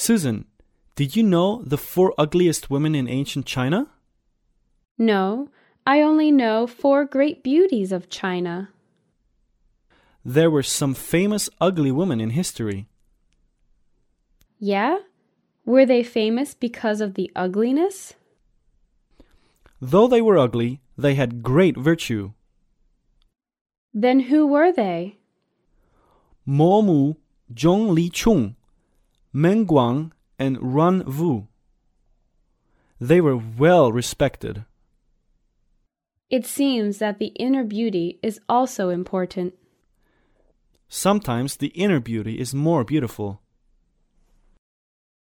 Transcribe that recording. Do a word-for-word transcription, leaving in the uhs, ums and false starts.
Susan, did you know the four ugliest women in ancient China? No, I only know four great beauties of China. There were some famous ugly women in history. Yeah? Were they famous because of the ugliness? Though they were ugly, they had great virtue. Then who were they? Mo Mu, Zhong Li Chung, Meng Guang, and Ran Wu. They were well respected. It seems that the inner beauty is also important. Sometimes the inner beauty is more beautiful.